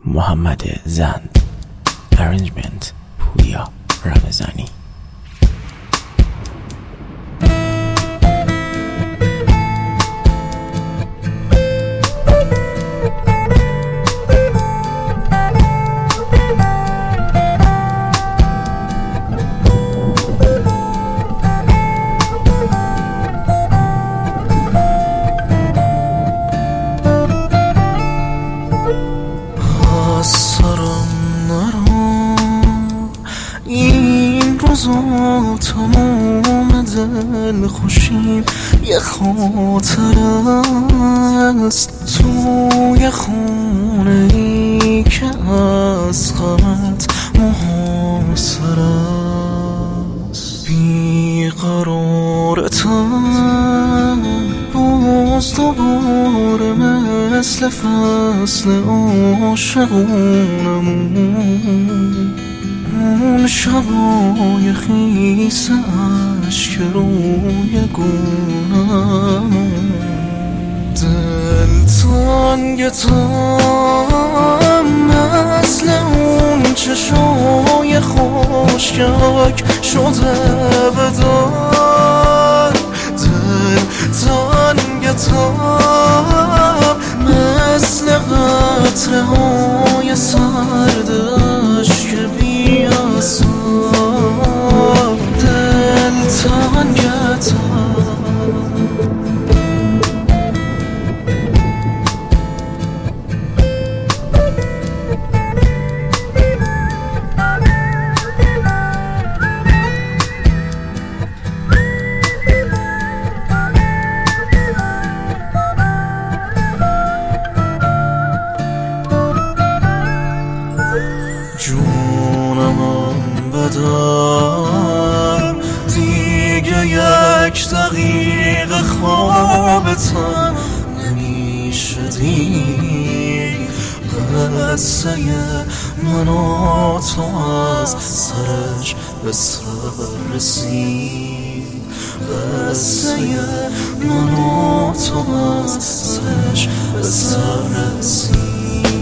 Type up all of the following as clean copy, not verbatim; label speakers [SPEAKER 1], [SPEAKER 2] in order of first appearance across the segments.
[SPEAKER 1] محمد زند. Arrangement پویا رمضانی.
[SPEAKER 2] این روزا تمام دل خوشیم یه خاطر است توی خونه ای که از غمت محاصر است. بیقرارتم باز دوباره مثل فصل عاشقونمون، اون شبای خیس عشق روی گونمون. دل تنگتم مثل اون چشای خشک شده به دار. دل تنگتم مثل قطره های سردش که بیاسار. دل تنگتم جونم بدم دیگه یک دقیقه خوابتم نمیشه دید. قصه من و تو از سرش به سر رسید. قصه من و تو از سرش به سر رسید.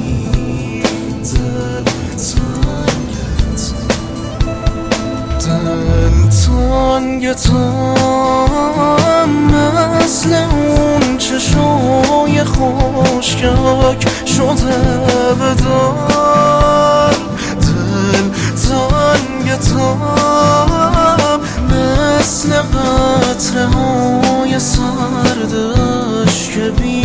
[SPEAKER 2] دل تنگتم مثل اون چشای خشک شده به دار. دل تنگتم مثل قطره های سردش که